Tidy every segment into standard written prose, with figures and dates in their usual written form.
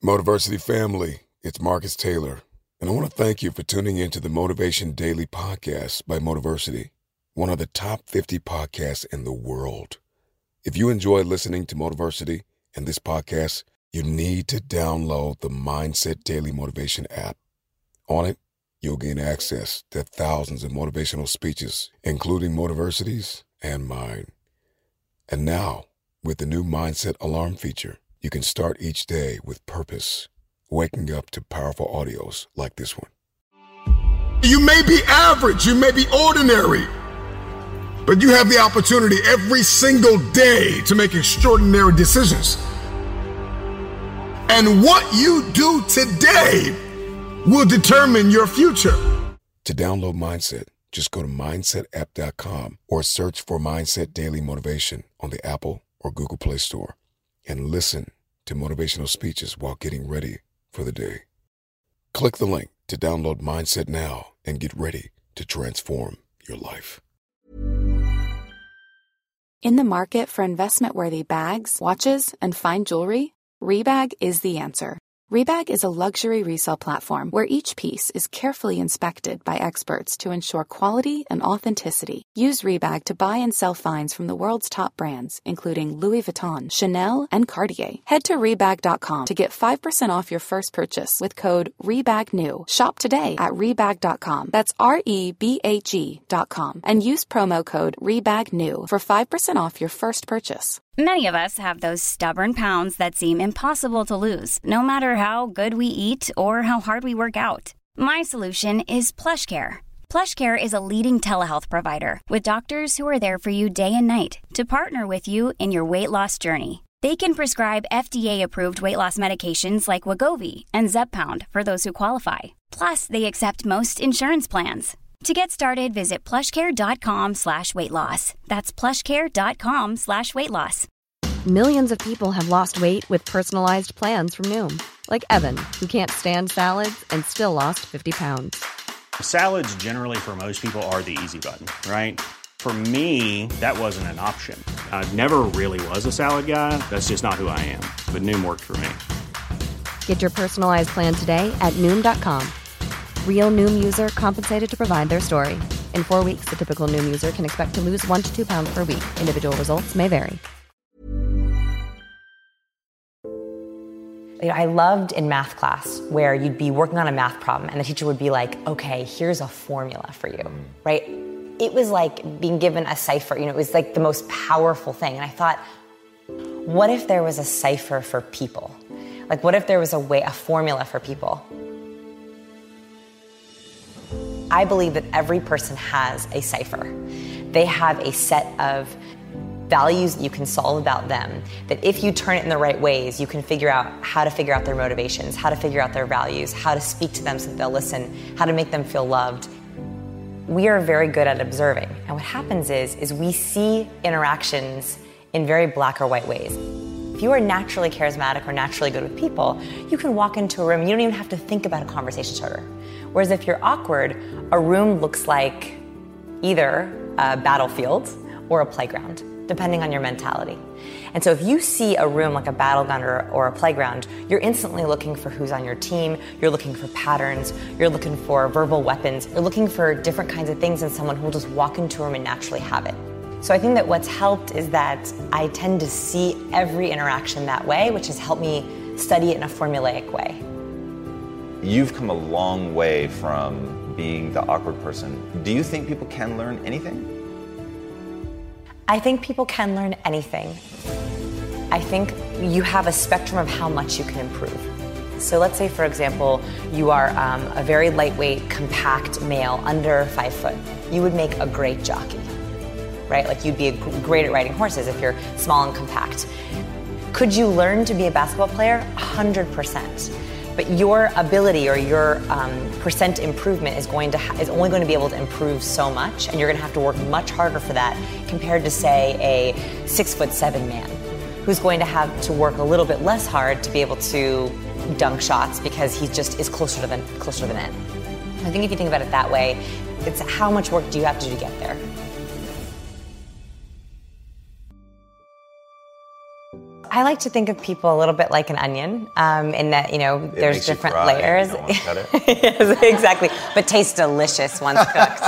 Motiversity family, it's Marcus Taylor, and I want to thank you for tuning into the Motivation Daily Podcast by Motiversity, one of the top 50 podcasts in the world. If you enjoy listening to Motiversity and this podcast, you need to download the Mindset Daily Motivation app. On it, you'll gain access to thousands of motivational speeches, including Motiversity's and mine. And now, with the new Mindset Alarm feature, you can start each day with purpose, waking up to powerful audios like this one. You may be average, you may be ordinary, but you have the opportunity every single day to make extraordinary decisions. And what you do today will determine your future. To download Mindset, just go to mindsetapp.com or search for Mindset Daily Motivation on the Apple or Google Play Store and listen to motivational speeches while getting ready for the day. Click the link to download Mindset now and get ready to transform your life. In the market for investment-worthy bags, watches, and fine jewelry, Rebag is the answer. Rebag is a luxury resale platform where each piece is carefully inspected by experts to ensure quality and authenticity. Use Rebag to buy and sell finds from the world's top brands, including Louis Vuitton, Chanel, and Cartier. Head to Rebag.com to get 5% off your first purchase with code REBAGNEW. Shop today at Rebag.com. That's REBAG.com. And use promo code REBAGNEW for 5% off your first purchase. Many of us have those stubborn pounds that seem impossible to lose, no matter how good we eat or how hard we work out. My solution is PlushCare. PlushCare is a leading telehealth provider with doctors who are there for you day and night to partner with you in your weight loss journey. They can prescribe FDA-approved weight loss medications like Wegovy and Zepbound for those who qualify. Plus, they accept most insurance plans. To get started, visit plushcare.com/weightloss. That's plushcare.com/weightloss. Millions of people have lost weight with personalized plans from Noom. Like Evan, who can't stand salads and still lost 50 pounds. Salads generally for most people are the easy button, right? For me, that wasn't an option. I never really was a salad guy. That's just not who I am. But Noom worked for me. Get your personalized plan today at Noom.com. Real Noom user compensated to provide their story. In 4 weeks, the typical Noom user can expect to lose 1 to 2 pounds per week. Individual results may vary. I loved in math class where you'd be working on a math problem and the teacher would be like, okay, here's a formula for you, right? It was like being given a cipher, it was like the most powerful thing. And I thought, what if there was a cipher for people? Like, what if there was a formula for people? I believe that every person has a cipher. They have a set of values that you can solve about them, that if you turn it in the right ways, you can figure out how to figure out their motivations, how to figure out their values, how to speak to them so that they'll listen, how to make them feel loved. We are very good at observing. And what happens is we see interactions in very black or white ways. If you are naturally charismatic or naturally good with people, you can walk into a room, you don't even have to think about a conversation starter. Whereas if you're awkward, a room looks like either a battlefield or a playground, depending on your mentality. And so if you see a room like a battleground or a playground, you're instantly looking for who's on your team, you're looking for patterns, you're looking for verbal weapons, you're looking for different kinds of things in someone who will just walk into a room and naturally have it. So I think that what's helped is that I tend to see every interaction that way, which has helped me study it in a formulaic way. You've come a long way from being the awkward person. Do you think people can learn anything? I think people can learn anything. I think you have a spectrum of how much you can improve. So let's say, for example, you are a very lightweight, compact male under 5 foot. You would make a great jockey, right? Like you'd be great at riding horses if you're small and compact. Could you learn to be a basketball player? 100%. But your ability or your percent improvement is only going to be able to improve so much, and you're going to have to work much harder for that compared to, say, a 6'7" man who's going to have to work a little bit less hard to be able to dunk shots because he just is closer to the net. I think if you think about it that way, it's how much work do you have to do to get there. I like to think of people a little bit like an onion, in that, there's different layers. You don't want to cut it. Yes, exactly. But tastes delicious once cooked.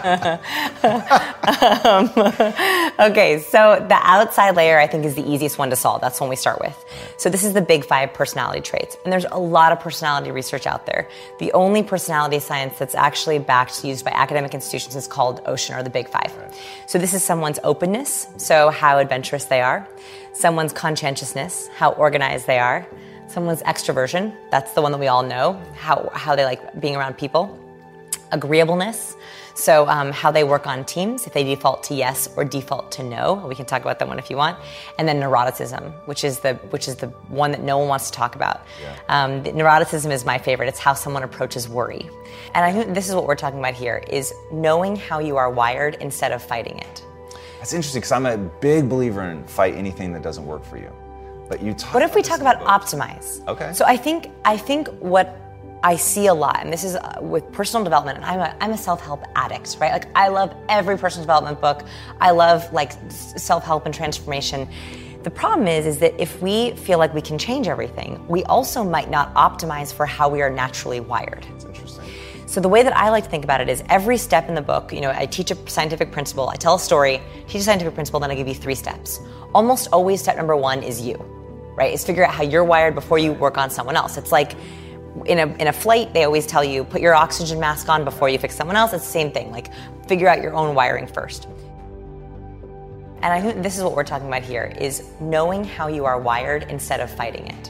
Okay, so the outside layer, I think, is the easiest one to solve. That's the one we start with. So this is the big 5 personality traits. And there's a lot of personality research out there. The only personality science that's actually backed, used by academic institutions, is called Ocean, or the big 5. Right. So this is someone's openness, so how adventurous they are. Someone's conscientiousness, how organized they are. Someone's extroversion, that's the one that we all know, how they like being around people. Agreeableness, so how they work on teams, if they default to yes or default to no. We can talk about that one if you want. And then neuroticism, which is the one that no one wants to talk about. Yeah. The neuroticism is my favorite. It's how someone approaches worry. And I think this is what we're talking about here, is knowing how you are wired instead of fighting it. That's interesting, because I'm a big believer in fight anything that doesn't work for you. But you talk. What if we talk about optimize? Okay. So I think what I see a lot, and this is with personal development, and I'm a self-help addict, right? Like, I love every personal development book. I love like self-help and transformation. The problem is that if we feel like we can change everything, we also might not optimize for how we are naturally wired. That's interesting. So the way that I like to think about it is every step in the book, I teach a scientific principle, I tell a story, teach a scientific principle, then I give you 3 steps. Almost always step number 1 is you, right? Is figure out how you're wired before you work on someone else. It's like in a flight, they always tell you, put your oxygen mask on before you fix someone else. It's the same thing, like figure out your own wiring first. And I think this is what we're talking about here, is knowing how you are wired instead of fighting it.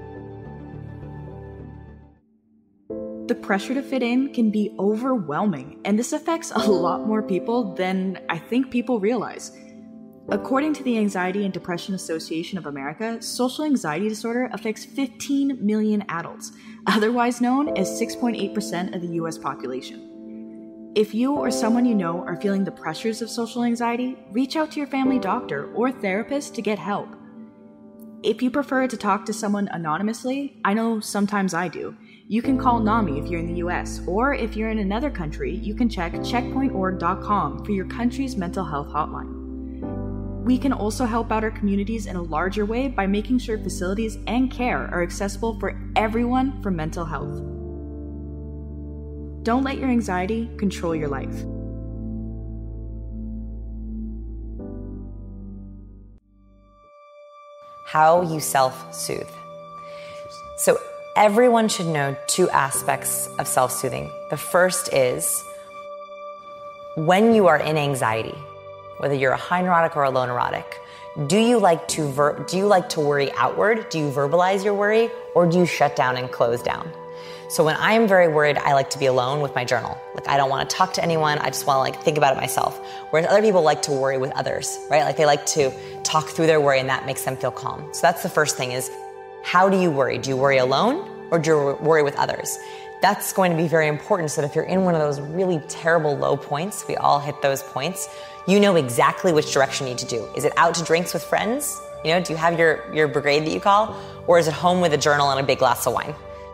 The pressure to fit in can be overwhelming, and this affects a lot more people than I think people realize. According to the Anxiety and Depression Association of America, social anxiety disorder affects 15 million adults, otherwise known as 6.8% of the US population. If you or someone you know are feeling the pressures of social anxiety, reach out to your family doctor or therapist to get help. If you prefer to talk to someone anonymously, I know sometimes I do, you can call NAMI if you're in the US, or if you're in another country, you can check checkpointorg.com for your country's mental health hotline. We can also help out our communities in a larger way by making sure facilities and care are accessible for everyone for mental health. Don't let your anxiety control your life. How you self-soothe. So everyone should know 2 aspects of self-soothing. The first is when you are in anxiety, whether you're a high neurotic or a low neurotic, do you like to worry outward? Do you verbalize your worry, or do you shut down and close down? So when I'm very worried, I like to be alone with my journal. Like, I don't want to talk to anyone. I just want to think about it myself. Whereas other people like to worry with others, right? Like, they like to talk through their worry, and that makes them feel calm. So that's the first thing, is how do you worry? Do you worry alone, or do you worry with others? That's going to be very important, so that if you're in one of those really terrible low points, we all hit those points, you know exactly which direction you need to do. Is it out to drinks with friends? Do you have your brigade that you call? Or is it home with a journal and a big glass of wine?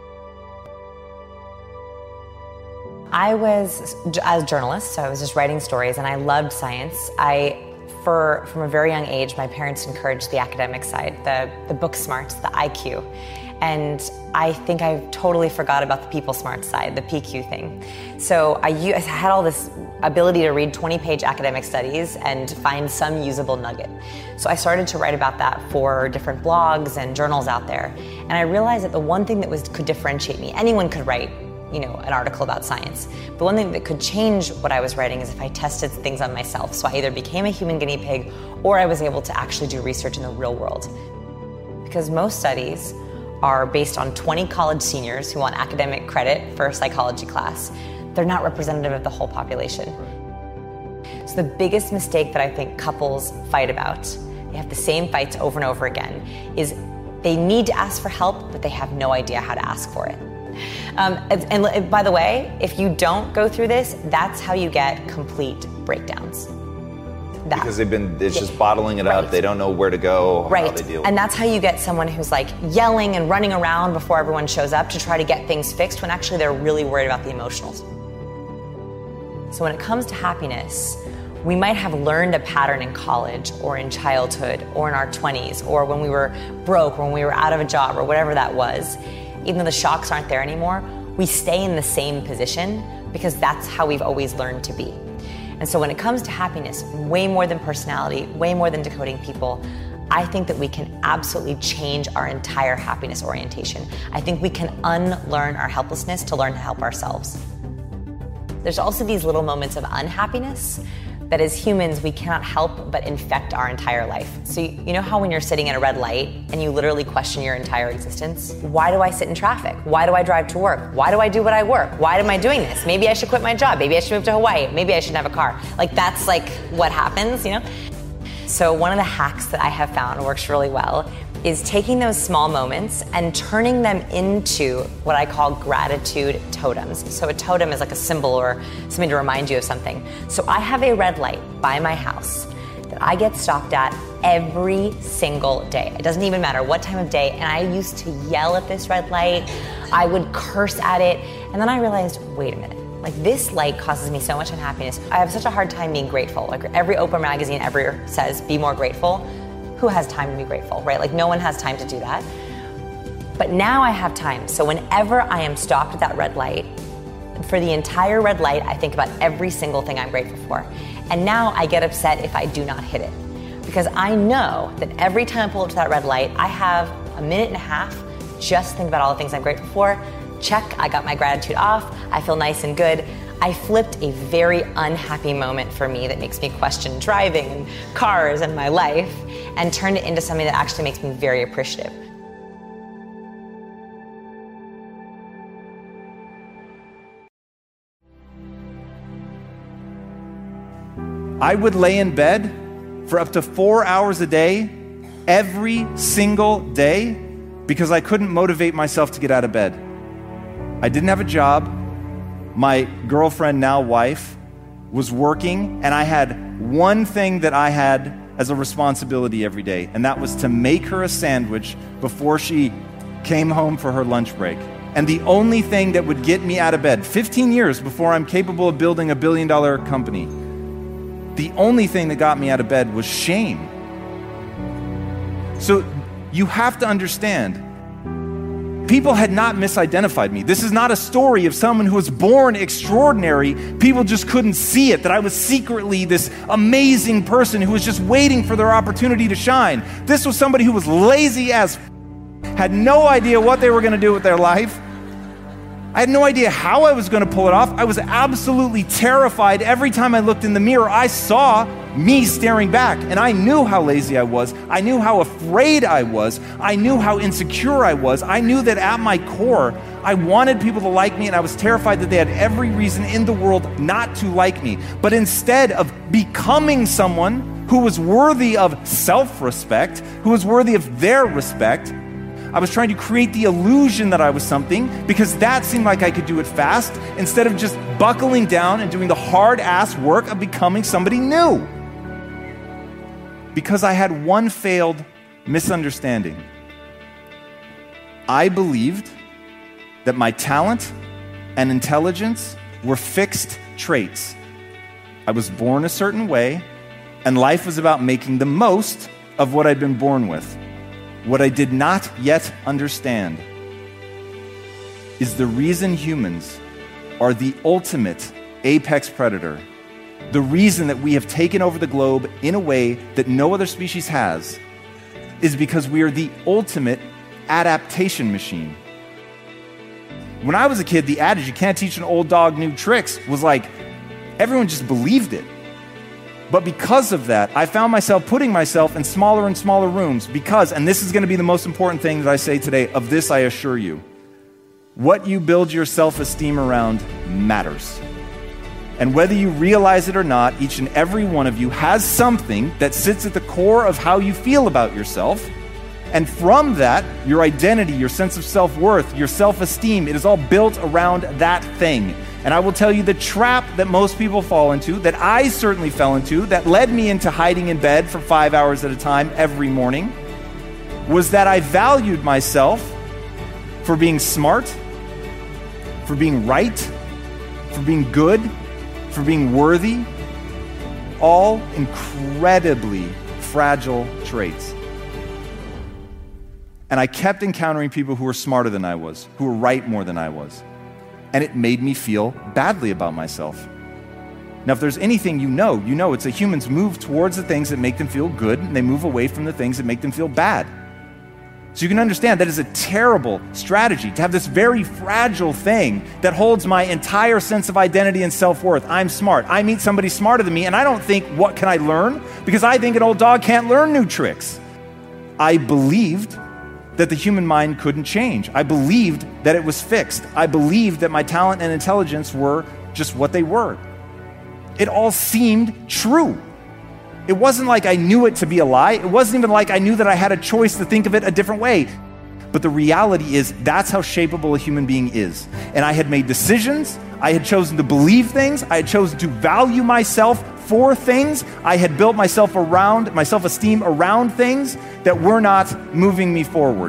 I was a journalist, so I was just writing stories, and I loved science. From a very young age, my parents encouraged the academic side, the book smarts, the IQ. And I think I totally forgot about the people smart side, the PQ thing. So I had all this ability to read 20-page academic studies and find some usable nugget. So I started to write about that for different blogs and journals out there. And I realized that the one thing that could differentiate me, anyone could write an article about science. The one thing that could change what I was writing is if I tested things on myself. So I either became a human guinea pig, or I was able to actually do research in the real world. Because most studies are based on 20 college seniors who want academic credit for a psychology class. They're not representative of the whole population. So the biggest mistake that I think couples fight about, they have the same fights over and over again, is they need to ask for help, but they have no idea how to ask for it. And by the way, if you don't go through this, that's how you get complete breakdowns. Because it's just bottling it up. They don't know where to go, how they deal with it. And that's how you get someone who's like yelling and running around before everyone shows up to try to get things fixed, when actually they're really worried about the emotionals. So when it comes to happiness, We might have learned a pattern in college or in childhood or in our 20s or when we were broke, or when we were out of a job or whatever that was. Even though the shocks aren't there anymore, we stay in the same position because that's how we've always learned to be. And so when it comes to happiness, way more than personality, way more than decoding people, I think that we can absolutely change our entire happiness orientation. I think we can unlearn our helplessness to learn to help ourselves. There's also these little moments of unhappiness that as humans, we cannot help but infect our entire life. So you know how when you're sitting at a red light and you literally question your entire existence? Why do I sit in traffic? Why do I drive to work? Why do I do what I work? Why am I doing this? Maybe I should quit my job. Maybe I should move to Hawaii. Maybe I shouldn't have a car. Like that's like what happens, you know? So one of the hacks that I have found works really well is taking those small moments and turning them into what I call gratitude totems. So a totem is like a symbol or something to remind you of something. So I have a red light by my house that I get stopped at every single day. It doesn't even matter what time of day. And I used to yell at this red light. I would curse at it. And then I realized, wait a minute. Like this light causes me so much unhappiness. I have such a hard time being grateful. Like every Oprah magazine ever says, be more grateful. Who has time to be grateful, right? Like no one has time to do that. But now I have time. So whenever I am stopped at that red light, for the entire red light, I think about every single thing I'm grateful for. And now I get upset if I do not hit it. Because I know that every time I pull up to that red light, I have a minute and a half just to think about all the things I'm grateful for. Check, I got my gratitude off. I feel nice and good. I flipped a very unhappy moment for me that makes me question driving and cars and my life and turned it into something that actually makes me very appreciative. I would lay in bed for up to 4 hours a day, every single day, because I couldn't motivate myself to get out of bed. I didn't have a job. My girlfriend, now wife, was working, and I had one thing that I had as a responsibility every day, and that was to make her a sandwich before she came home for her lunch break. And the only thing that would get me out of bed, 15 years before I'm capable of building a billion-dollar company, the only thing that got me out of bed was shame. So you have to understand, people had not misidentified me. This is not a story of someone who was born extraordinary. People just couldn't see it, that I was secretly this amazing person who was just waiting for their opportunity to shine. This was somebody who was lazy as had no idea what they were going to do with their life. I had no idea how I was going to pull it off. I was absolutely terrified. Every time I looked in the mirror, I saw me staring back, and I knew how lazy I was. I knew how afraid I was. I knew how insecure I was. I knew that at my core, I wanted people to like me, and I was terrified that they had every reason in the world not to like me. But instead of becoming someone who was worthy of self-respect, who was worthy of their respect, I was trying to create the illusion that I was something because that seemed like I could do it fast instead of just buckling down and doing the hard-ass work of becoming somebody new. Because I had one failed misunderstanding. I believed that my talent and intelligence were fixed traits. I was born a certain way, and life was about making the most of what I'd been born with. What I did not yet understand is the reason humans are the ultimate apex predator. The reason that we have taken over the globe in a way that no other species has is because we are the ultimate adaptation machine. When I was a kid, the adage, you can't teach an old dog new tricks, was like, everyone just believed it. But because of that, I found myself putting myself in smaller and smaller rooms because, and this is going to be the most important thing that I say today, of this I assure you, what you build your self-esteem around matters. And whether you realize it or not, each and every one of you has something that sits at the core of how you feel about yourself. And from that, your identity, your sense of self-worth, your self-esteem, it is all built around that thing. And I will tell you the trap that most people fall into, that I certainly fell into, that led me into hiding in bed for 5 hours at a time every morning, was that I valued myself for being smart, for being right, for being good, for being worthy. all incredibly fragile traits. And I kept encountering people who were smarter than I was, who were right more than I was. And it made me feel badly about myself. Now, if there's anything you know it's that humans move towards the things that make them feel good, and they move away from the things that make them feel bad. So you can understand that is a terrible strategy to have this very fragile thing that holds my entire sense of identity and self-worth. I'm smart. I meet somebody smarter than me, and I don't think, what can I learn? Because I think an old dog can't learn new tricks. I believed that the human mind couldn't change. I believed that it was fixed. I believed that my talent and intelligence were just what they were. It all seemed true. It wasn't like I knew it to be a lie. It wasn't even like I knew that I had a choice to think of it a different way. But the reality is that's how shapeable a human being is. And I had made decisions. I had chosen to believe things. I had chosen to value myself for things. I had built my self-esteem around things that were not moving me forward.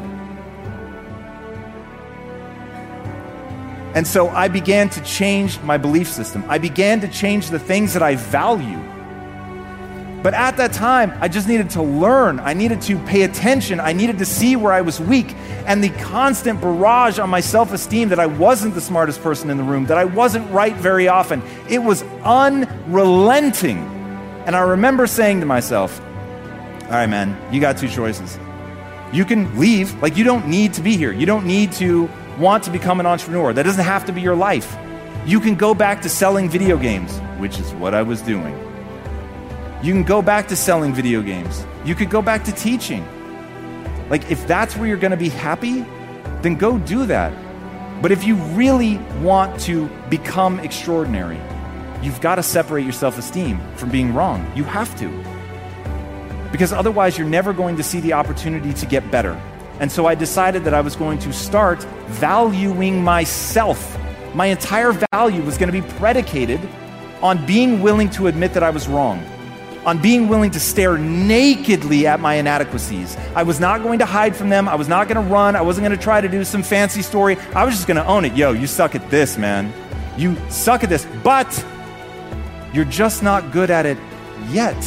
And so I began to change my belief system. I began to change the things that I value. But at that time, I just needed to learn. I needed to pay attention. I needed to see where I was weak. And the constant barrage on my self-esteem that I wasn't the smartest person in the room, that I wasn't right very often, it was unrelenting. And I remember saying to myself, all right, man, you got two choices. You can leave, like you don't need to be here. You don't need to want to become an entrepreneur. That doesn't have to be your life. You can go back to selling video games, which is what I was doing. You can go back to selling video games. You could go back to teaching. Like, if that's where you're going to be happy, then go do that. But if you really want to become extraordinary, you've got to separate your self-esteem from being wrong. You have to. Because otherwise, you're never going to see the opportunity to get better. And so I decided that I was going to start valuing myself. My entire value was going to be predicated on being willing to admit that I was wrong, on being willing to stare nakedly at my inadequacies. I was not going to hide from them. I was not going to run. I wasn't going to try to do some fancy story. I was just going to own it. Yo, you suck at this, man. You suck at this, but you're just not good at it yet.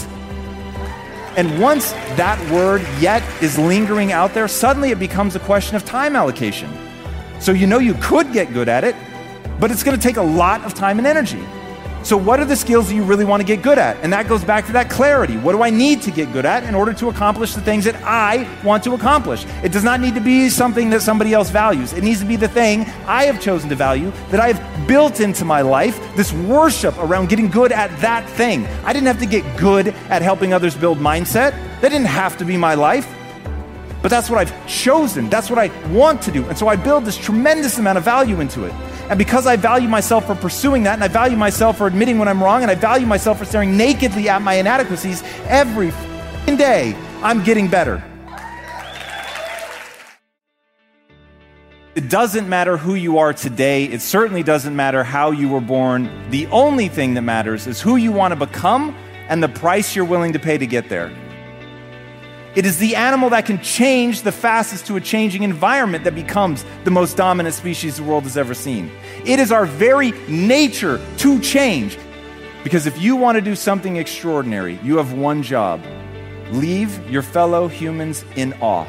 And once that word yet is lingering out there, suddenly it becomes a question of time allocation. So you know you could get good at it, but it's going to take a lot of time and energy. So what are the skills that you really want to get good at? And that goes back to that clarity. What do I need to get good at in order to accomplish the things that I want to accomplish? It does not need to be something that somebody else values. It needs to be the thing I have chosen to value, that I have built into my life, this worship around getting good at that thing. I didn't have to get good at helping others build mindset. That didn't have to be my life. But that's what I've chosen. That's what I want to do. And so I build this tremendous amount of value into it. And because I value myself for pursuing that, and I value myself for admitting when I'm wrong, and I value myself for staring nakedly at my inadequacies, every day I'm getting better. It doesn't matter who you are today. It certainly doesn't matter how you were born. The only thing that matters is who you want to become and the price you're willing to pay to get there. It is the animal that can change the fastest to a changing environment that becomes the most dominant species the world has ever seen. It is our very nature to change. Because if you want to do something extraordinary, you have one job. Leave your fellow humans in awe.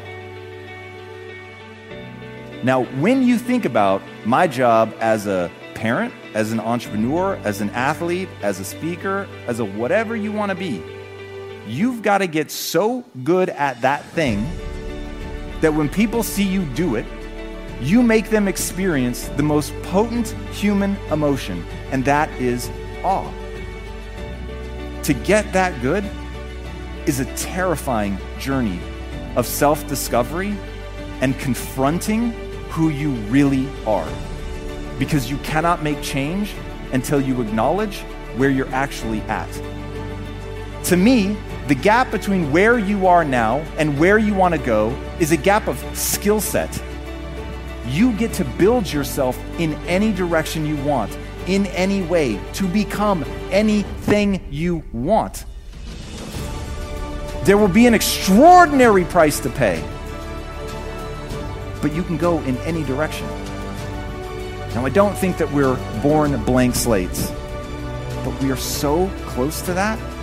Now, when you think about my job as a parent, as an entrepreneur, as an athlete, as a speaker, as a whatever you want to be, you've got to get so good at that thing that when people see you do it, you make them experience the most potent human emotion, and that is awe. To get that good is a terrifying journey of self-discovery and confronting who you really are, because you cannot make change until you acknowledge where you're actually at. To me, the gap between where you are now and where you want to go is a gap of skill set. You get to build yourself in any direction you want, in any way, to become anything you want. There will be an extraordinary price to pay, but you can go in any direction. Now, I don't think that we're born blank slates, but we are so close to that.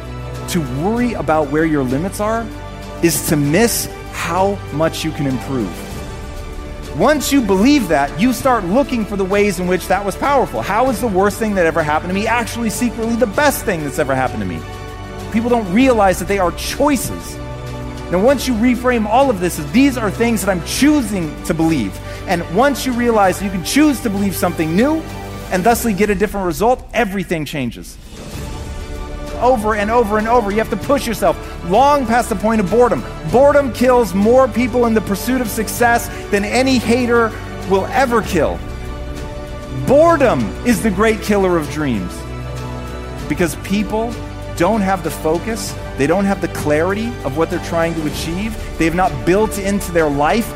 To worry about where your limits are is to miss how much you can improve. Once you believe that, you start looking for the ways in which that was powerful. How is the worst thing that ever happened to me actually secretly the best thing that's ever happened to me? People don't realize that they are choices. Now, once you reframe all of this as these are things that I'm choosing to believe, and once you realize you can choose to believe something new and thusly get a different result, everything changes. Over and over and over, you have to push yourself long past the point of boredom. Boredom kills more people in the pursuit of success than any hater will ever kill. Boredom is the great killer of dreams, because people don't have the focus, they don't have the clarity of what they're trying to achieve. They have not built into their life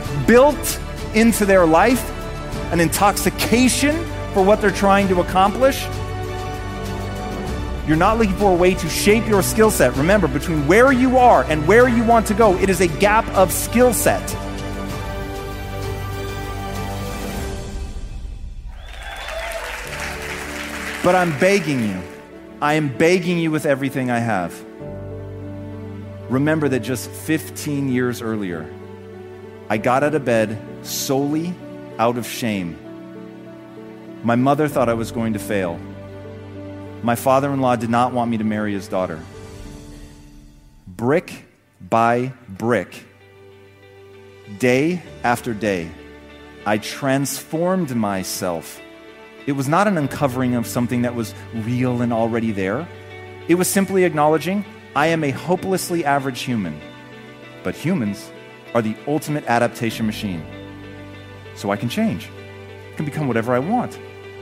an intoxication for what they're trying to accomplish. You're not looking for a way to shape your skill set. Remember, between where you are and where you want to go, it is a gap of skill set. But I'm begging you, I am begging you with everything I have. Remember that just 15 years earlier, I got out of bed solely out of shame. My mother thought I was going to fail. My father-in-law did not want me to marry his daughter. Brick by brick, day after day, I transformed myself. It was not an uncovering of something that was real and already there. It was simply acknowledging I am a hopelessly average human, but humans are the ultimate adaptation machine. So I can change. I can become whatever I want.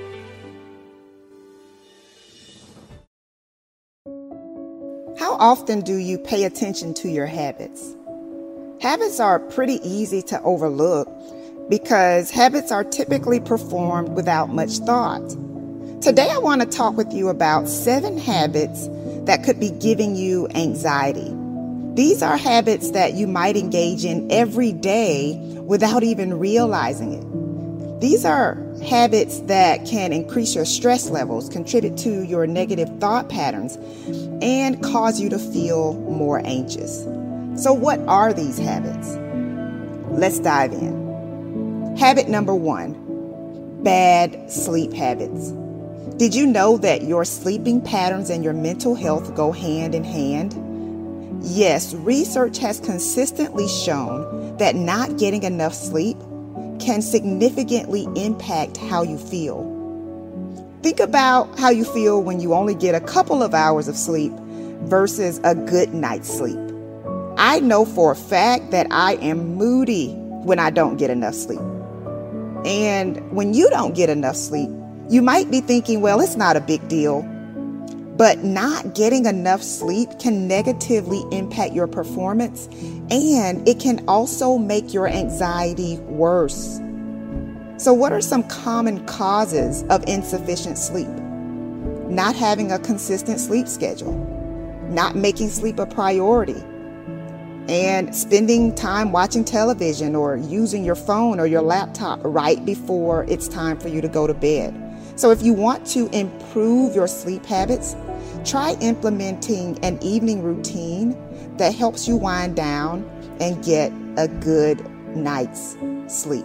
How often do you pay attention to your habits? Habits are pretty easy to overlook because habits are typically performed without much thought. Today I want to talk with you about 7 habits that could be giving you anxiety. These are habits that you might engage in every day without even realizing it. These are habits that can increase your stress levels, contribute to your negative thought patterns, and cause you to feel more anxious. So what are these habits? Let's dive in. Habit number 1, bad sleep habits. Did you know that your sleeping patterns and your mental health go hand in hand? Yes, research has consistently shown that not getting enough sleep can significantly impact how you feel. Think about how you feel when you only get a couple of hours of sleep versus a good night's sleep. I know for a fact that I am moody when I don't get enough sleep. And when you don't get enough sleep, you might be thinking, well, it's not a big deal. But not getting enough sleep can negatively impact your performance, and it can also make your anxiety worse. So what are some common causes of insufficient sleep? Not having a consistent sleep schedule, not making sleep a priority, and spending time watching television or using your phone or your laptop right before it's time for you to go to bed. So if you want to improve your sleep habits, try implementing an evening routine that helps you wind down and get a good night's sleep.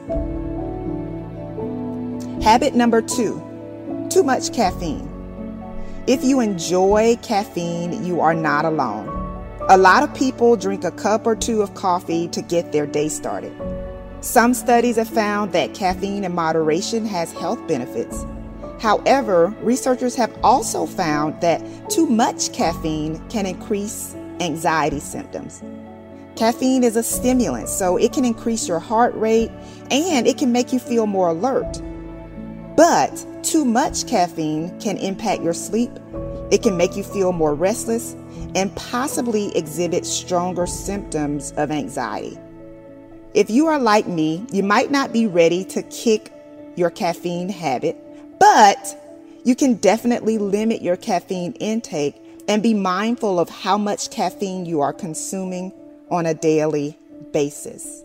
Habit number 2, too much caffeine. If you enjoy caffeine, you are not alone. A lot of people drink a cup or 2 of coffee to get their day started. Some studies have found that caffeine in moderation has health benefits. However, researchers have also found that too much caffeine can increase anxiety symptoms. Caffeine is a stimulant, so it can increase your heart rate and it can make you feel more alert. But too much caffeine can impact your sleep. It can make you feel more restless and possibly exhibit stronger symptoms of anxiety. If you are like me, you might not be ready to kick your caffeine habit, but you can definitely limit your caffeine intake and be mindful of how much caffeine you are consuming on a daily basis.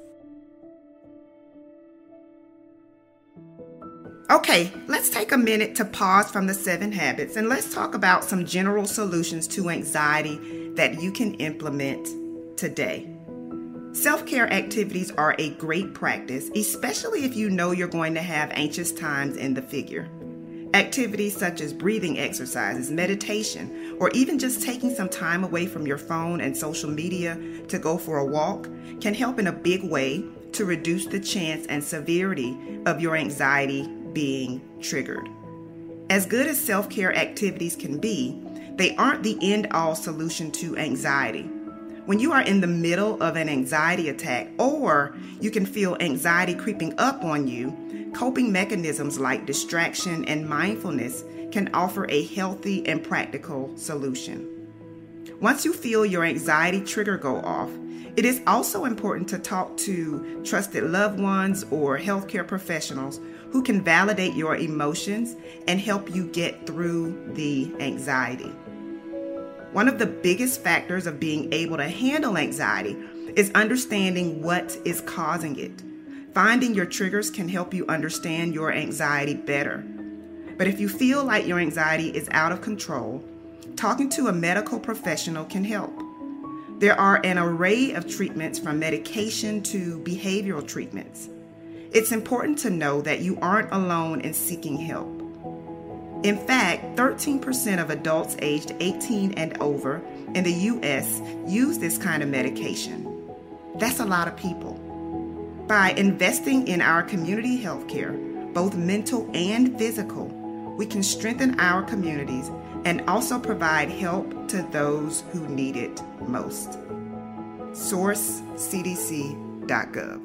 Okay, let's take a minute to pause from the 7 habits and let's talk about some general solutions to anxiety that you can implement today. Self-care activities are a great practice, especially if you know you're going to have anxious times in the figure. Activities such as breathing exercises, meditation, or even just taking some time away from your phone and social media to go for a walk can help in a big way to reduce the chance and severity of your anxiety being triggered. As good as self-care activities can be, they aren't the end-all solution to anxiety. When you are in the middle of an anxiety attack, or you can feel anxiety creeping up on you, coping mechanisms like distraction and mindfulness can offer a healthy and practical solution. Once you feel your anxiety trigger go off, it is also important to talk to trusted loved ones or healthcare professionals who can validate your emotions and help you get through the anxiety. One of the biggest factors of being able to handle anxiety is understanding what is causing it. Finding your triggers can help you understand your anxiety better. But if you feel like your anxiety is out of control, talking to a medical professional can help. There are an array of treatments from medication to behavioral treatments. It's important to know that you aren't alone in seeking help. In fact, 13% of adults aged 18 and over in the U.S. use this kind of medication. That's a lot of people. By investing in our community health care, both mental and physical, we can strengthen our communities and also provide help to those who need it most. Source: cdc.gov.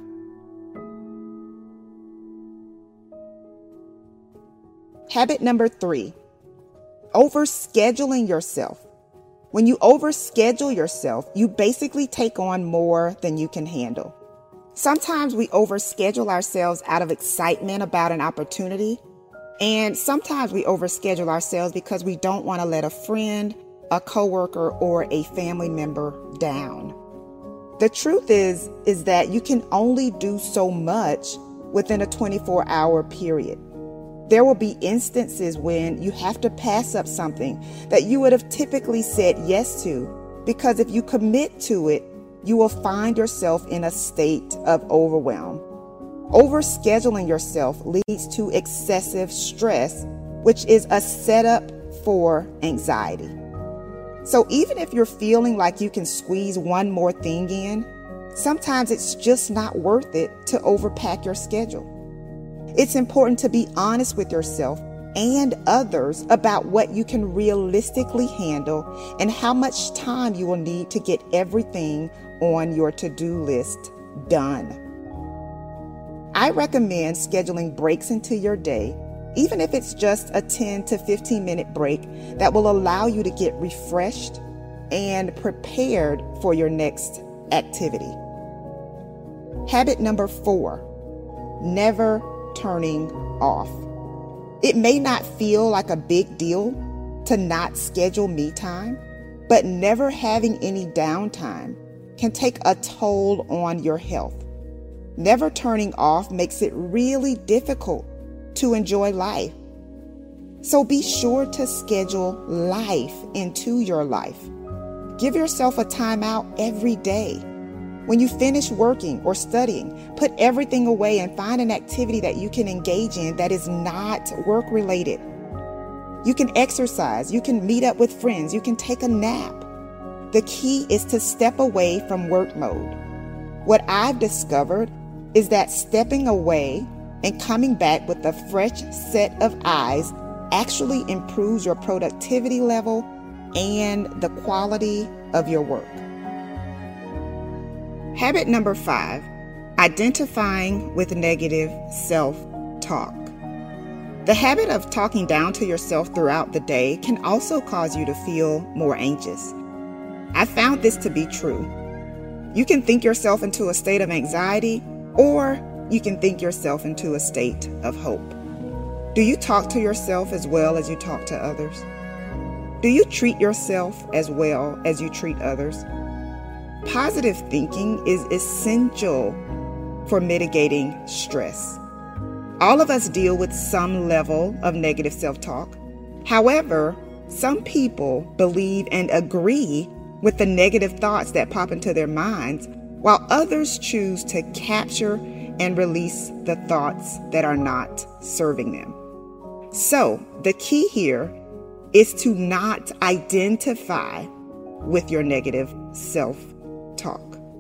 Habit number 3, overscheduling yourself. When you overschedule yourself, you basically take on more than you can handle. Sometimes we overschedule ourselves out of excitement about an opportunity, and sometimes we overschedule ourselves because we don't want to let a friend, a coworker, or a family member down. The truth is that you can only do so much within a 24-hour period. There will be instances when you have to pass up something that you would have typically said yes to, because if you commit to it, you will find yourself in a state of overwhelm. Overscheduling yourself leads to excessive stress, which is a setup for anxiety. So even if you're feeling like you can squeeze one more thing in, sometimes it's just not worth it to overpack your schedule. It's important to be honest with yourself and others about what you can realistically handle and how much time you will need to get everything on your to-do list done. I recommend scheduling breaks into your day, even if it's just a 10 to 15 minute break that will allow you to get refreshed and prepared for your next activity. Habit number 4, never turning off. It may not feel like a big deal to not schedule me time, but never having any downtime can take a toll on your health. Never turning off makes it really difficult to enjoy life. So be sure to schedule life into your life. Give yourself a timeout every day. When you finish working or studying, put everything away and find an activity that you can engage in that is not work-related. You can exercise, you can meet up with friends, you can take a nap. The key is to step away from work mode. What I've discovered is that stepping away and coming back with a fresh set of eyes actually improves your productivity level and the quality of your work. Habit number 5, identifying with negative self-talk. The habit of talking down to yourself throughout the day can also cause you to feel more anxious. I found this to be true. You can think yourself into a state of anxiety, or you can think yourself into a state of hope. Do you talk to yourself as well as you talk to others? Do you treat yourself as well as you treat others? Positive thinking is essential for mitigating stress. All of us deal with some level of negative self-talk. However, some people believe and agree with the negative thoughts that pop into their minds, while others choose to capture and release the thoughts that are not serving them. So, the key here is to not identify with your negative self-talk.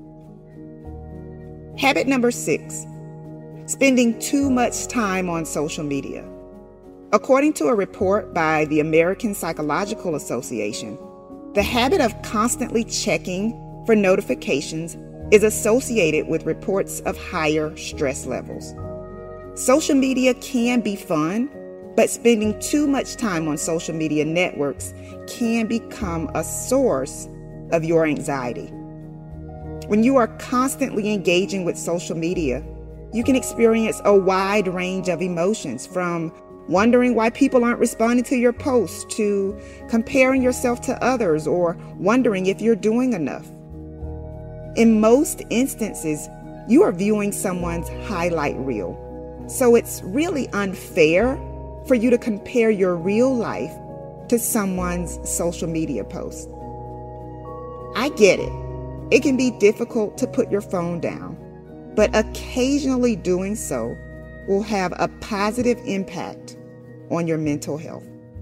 Habit number 6, spending too much time on social media. According to a report by the American Psychological Association, the habit of constantly checking for notifications is associated with reports of higher stress levels. Social media can be fun, but spending too much time on social media networks can become a source of your anxiety. When you are constantly engaging with social media, you can experience a wide range of emotions, from wondering why people aren't responding to your posts to comparing yourself to others or wondering if you're doing enough. In most instances, you are viewing someone's highlight reel, so it's really unfair for you to compare your real life to someone's social media post. I get it. It can be difficult to put your phone down, but occasionally doing so will have a positive impact on your mental health.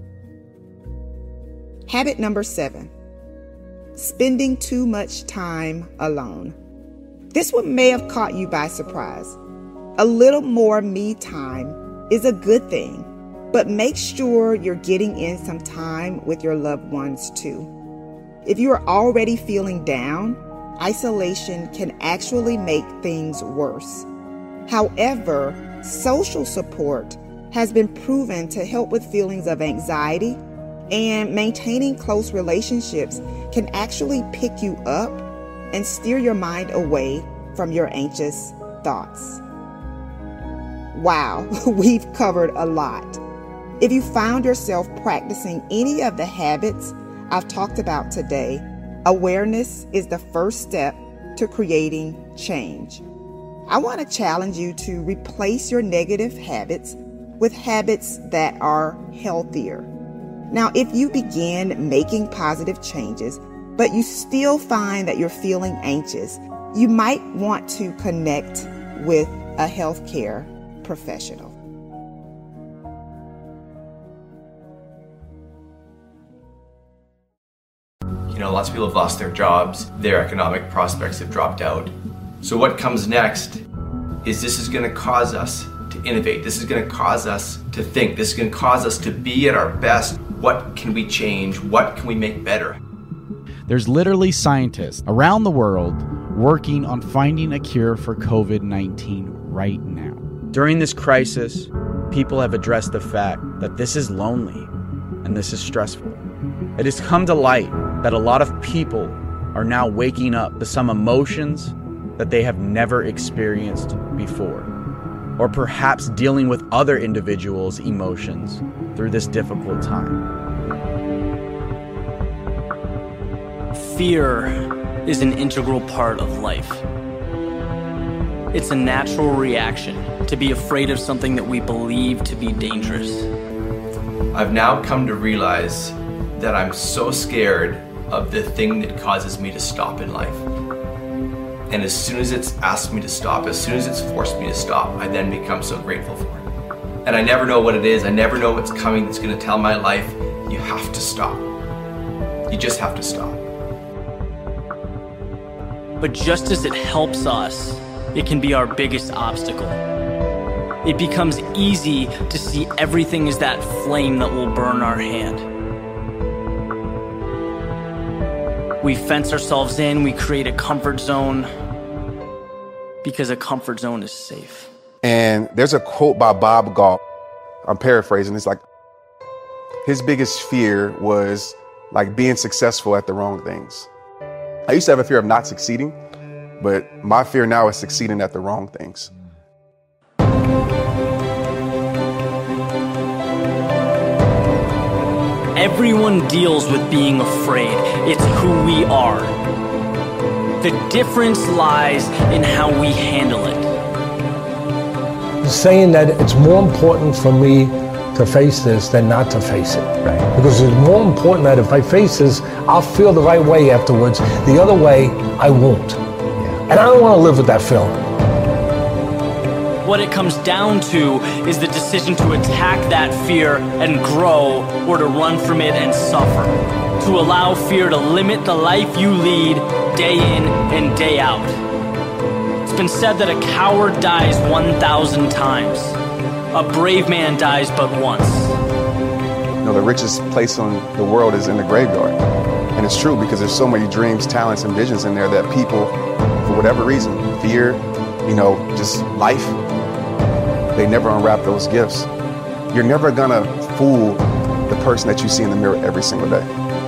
Habit number 7, spending too much time alone. This one may have caught you by surprise. A little more me time is a good thing, but make sure you're getting in some time with your loved ones too. If you are already feeling down, isolation can actually make things worse. However, social support has been proven to help with feelings of anxiety, and maintaining close relationships can actually pick you up and steer your mind away from your anxious thoughts. Wow, we've covered a lot. If you found yourself practicing any of the habits I've talked about today, awareness is the first step to creating change. I want to challenge you to replace your negative habits with habits that are healthier. Now, if you begin making positive changes, but you still find that you're feeling anxious, you might want to connect with a healthcare professional. You know, lots of people have lost their jobs, their economic prospects have dropped out. So what comes next is this is going to cause us to innovate. This is going to cause us to think. This is going to cause us to be at our best. What can we change? What can we make better? There's literally scientists around the world working on finding a cure for COVID-19 right now. During this crisis, people have addressed the fact that this is lonely and this is stressful. It has come to light that a lot of people are now waking up to some emotions that they have never experienced before, or perhaps dealing with other individuals' emotions through this difficult time. Fear is an integral part of life. It's a natural reaction to be afraid of something that we believe to be dangerous. I've now come to realize that I'm so scared of the thing that causes me to stop in life. And as soon as it's asked me to stop, as soon as it's forced me to stop, I then become so grateful for it. And I never know what it is. I never know what's coming that's going to tell my life, you have to stop. You just have to stop. But just as it helps us, it can be our biggest obstacle. It becomes easy to see everything as that flame that will burn our hand. We fence ourselves in, we create a comfort zone because a comfort zone is safe. And there's a quote by Bob Goff, I'm paraphrasing, it's like, his biggest fear was like being successful at the wrong things. I used to have a fear of not succeeding, but my fear now is succeeding at the wrong things. Everyone deals with being afraid. It's who we are. The difference lies in how we handle it. Saying that it's more important for me to face this than not to face it. Right. Because it's more important that if I face this, I'll feel the right way afterwards. The other way, I won't. Yeah. And I don't want to live with that feeling. What it comes down to is the decision to attack that fear and grow, or to run from it and suffer. To allow fear to limit the life you lead day in and day out. It's been said that a coward dies 1,000 times. A brave man dies but once. You know, the richest place on the world is in the graveyard. And it's true because there's so many dreams, talents, and visions in there that people, for whatever reason, fear, you know, just life, they never unwrap those gifts. You're never gonna fool the person that you see in the mirror every single day.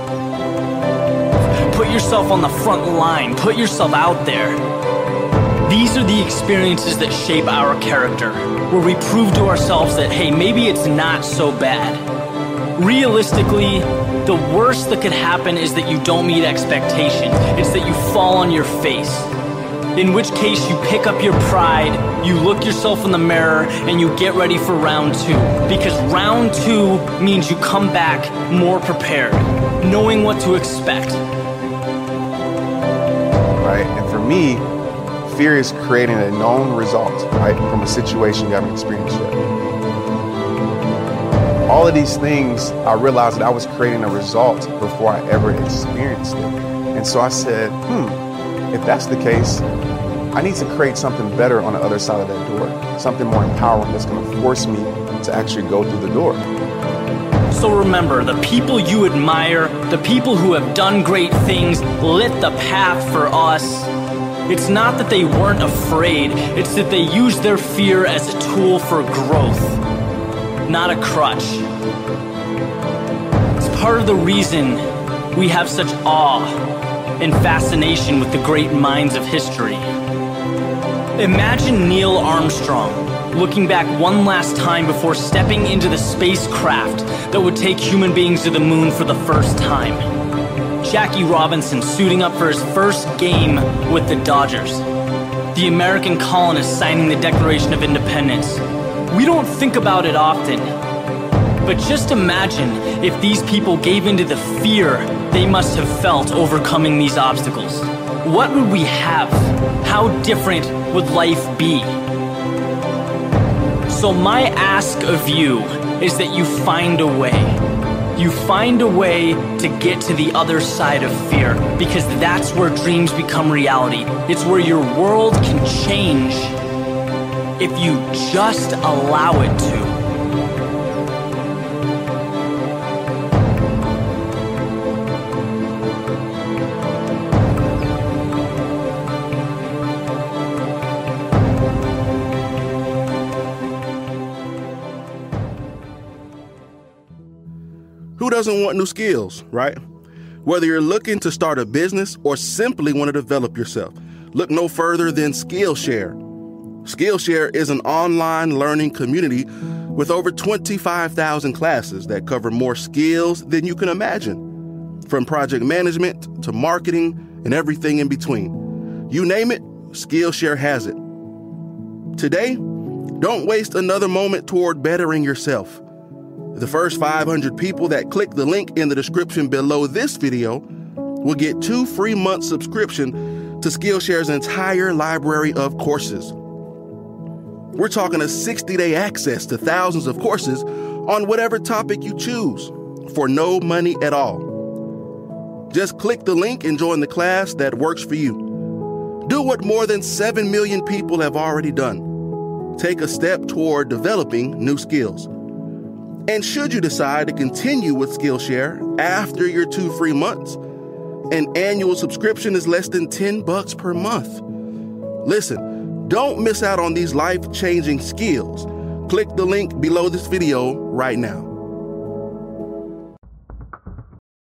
Put yourself on the front line. Put yourself out there. These are the experiences that shape our character, where we prove to ourselves that, hey, maybe it's not so bad. Realistically, the worst that could happen is that you don't meet expectations. It's that you fall on your face. In which case you pick up your pride, you look yourself in the mirror, and you get ready for round 2. Because round 2 means you come back more prepared, knowing what to expect. Right, and for me, fear is creating a known result, right, from a situation you haven't experienced yet. All of these things, I realized that I was creating a result before I ever experienced it. And so I said, if that's the case, I need to create something better on the other side of that door, something more empowering that's going to force me to actually go through the door. So remember, the people you admire, the people who have done great things, lit the path for us. It's not that they weren't afraid, it's that they used their fear as a tool for growth, not a crutch. It's part of the reason we have such awe and fascination with the great minds of history. Imagine Neil Armstrong looking back one last time before stepping into the spacecraft that would take human beings to the moon for the first time. Jackie Robinson suiting up for his first game with the Dodgers. The American colonists signing the Declaration of Independence. We don't think about it often, but just imagine if these people gave into the fear they must have felt overcoming these obstacles. What would we have? How different would life be? So my ask of you is that you find a way. You find a way to get to the other side of fear, because that's where dreams become reality. It's where your world can change if you just allow it to. Who doesn't want new skills, right? Whether you're looking to start a business or simply want to develop yourself, look no further than Skillshare. Skillshare is an online learning community with over 25,000 classes that cover more skills than you can imagine, from project management to marketing and everything in between. You name it, Skillshare has it. Today, don't waste another moment toward bettering yourself. The first 500 people that click the link in the description below this video will get 2 free months subscription to Skillshare's entire library of courses. We're talking a 60-day access to thousands of courses on whatever topic you choose for no money at all. Just click the link and join the class that works for you. Do what more than 7 million people have already done. Take a step toward developing new skills. And should you decide to continue with Skillshare after your 2 free months, an annual subscription is less than $10 per month. Listen, don't miss out on these life-changing skills. Click the link below this video right now.